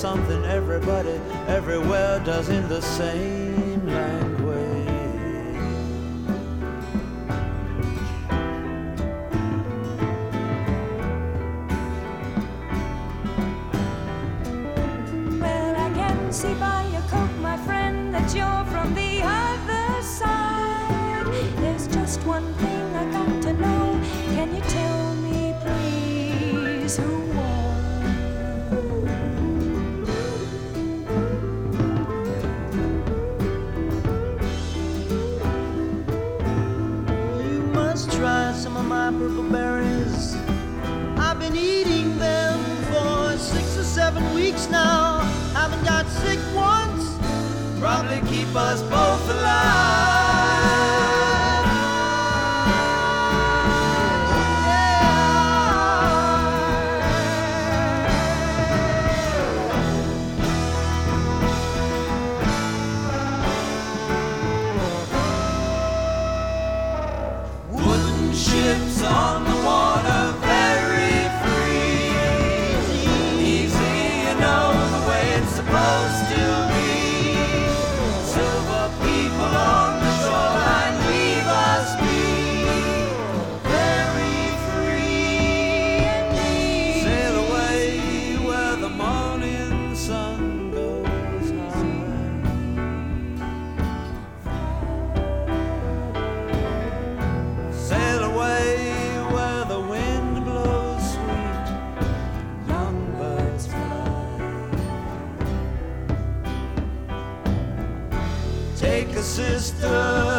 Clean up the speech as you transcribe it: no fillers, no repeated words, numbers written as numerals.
something everybody everywhere does in the same language. Well, I can see by your coat, my friend, that you're from the other side. There's just one thing I got to know. Can you tell me, please, who won? You must try some of my purple berries. I've been eating them for 6 or 7 weeks now. Haven't got sick once. Probably keep us both alive. Wooden ships on the water, very free. Easy, you know, the way it's supposed to be. Silver people on the shoreline, leave us be. Very free indeed. Sail away where the morning sun goes high. Sail away where the wind blows sweet, young birds fly. Take a sister